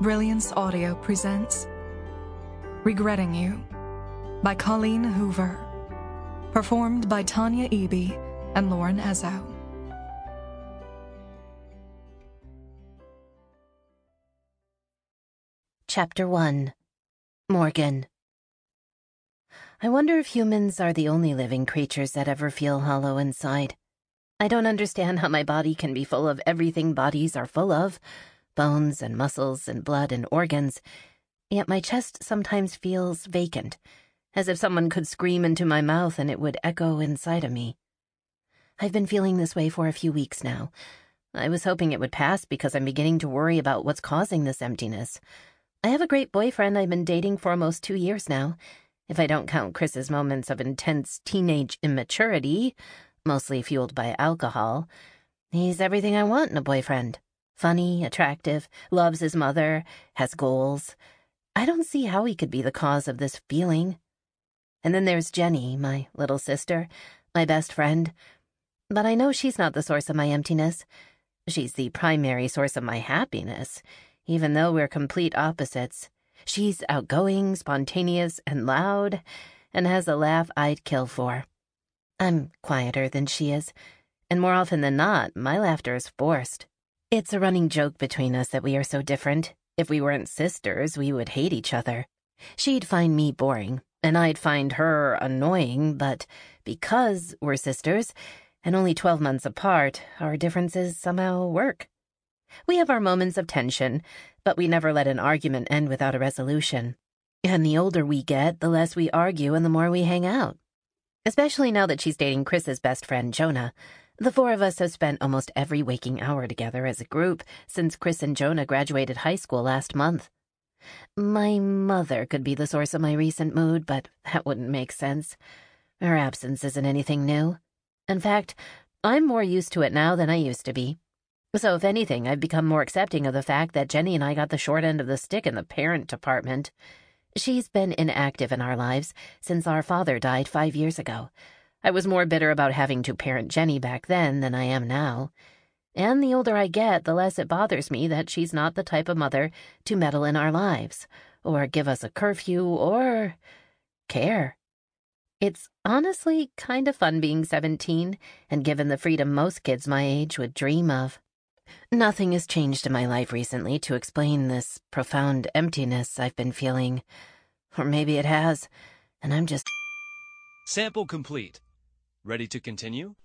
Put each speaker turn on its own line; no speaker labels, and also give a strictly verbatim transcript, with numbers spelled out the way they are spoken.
Brilliance Audio presents Regretting You by Colleen Hoover. Performed by Tanya Eby and Lauren Ezzo.
Chapter one. Morgan. I wonder if humans are the only living creatures that ever feel hollow inside. I don't understand how my body can be full of everything bodies are full of, bones and muscles and blood and organs, yet my chest sometimes feels vacant, as if someone could scream into my mouth and it would echo inside of me. I've been feeling this way for a few weeks now. I was hoping it would pass because I'm beginning to worry about what's causing this emptiness. I have a great boyfriend I've been dating for almost two years now, if I don't count Chris's moments of intense teenage immaturity, mostly fueled by alcohol. He's everything I want in a boyfriend. Funny, attractive, loves his mother, has goals. I don't see how he could be the cause of this feeling. And then there's Jenny, my little sister, my best friend. But I know she's not the source of my emptiness. She's the primary source of my happiness, even though we're complete opposites. She's outgoing, spontaneous, and loud, and has a laugh I'd kill for. I'm quieter than she is, and more often than not, my laughter is forced. It's a running joke between us that we are so different. If we weren't sisters, we would hate each other. She'd find me boring, and I'd find her annoying, but because we're sisters, and only twelve months apart, our differences somehow work. We have our moments of tension, but we never let an argument end without a resolution. And the older we get, the less we argue and the more we hang out. Especially now that she's dating Chris's best friend, Jonah. The four of us have spent almost every waking hour together as a group since Chris and Jonah graduated high school last month. My mother could be the source of my recent mood, but that wouldn't make sense. Her absence isn't anything new. In fact, I'm more used to it now than I used to be. So if anything, I've become more accepting of the fact that Jenny and I got the short end of the stick in the parent department. She's been inactive in our lives since our father died five years ago. I was more bitter about having to parent Jenny back then than I am now. And the older I get, the less it bothers me that she's not the type of mother to meddle in our lives, or give us a curfew, or care. It's honestly kind of fun being seventeen and given the freedom most kids my age would dream of. Nothing has changed in my life recently to explain this profound emptiness I've been feeling. Or maybe it has, and I'm just...
Sample complete. Ready to continue?